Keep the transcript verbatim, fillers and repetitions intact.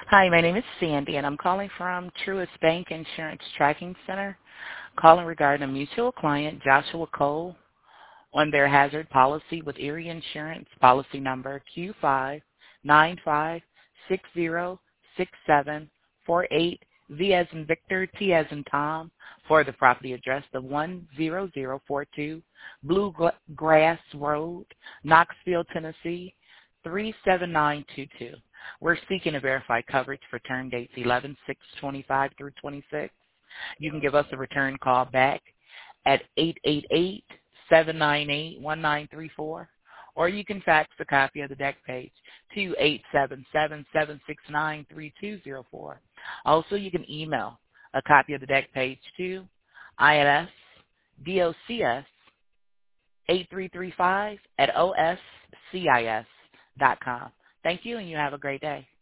Hi, my name is Sandy, and I'm calling from Truist Bank Insurance Tracking Center, calling regarding a mutual client, Joshua Cole, on their hazard policy with Erie Insurance, policy number Q five nine five six zero six seven four eight, V as in Victor, T as in Tom, for the property address of one zero zero four two Bluegrass Road, Knoxville, Tennessee, three seven nine two two. We're seeking to verify coverage for term dates eleven six twenty-five through twenty-six. You can give us a return call back at eight eight eight, seven nine eight, one nine three four, or you can fax a copy of the deck page to eight seven seven, seven six nine, three two zero four. Also, you can email a copy of the deck page to I N S D O C S eight three three five at O S C I S dot com. Thank you, and you have a great day.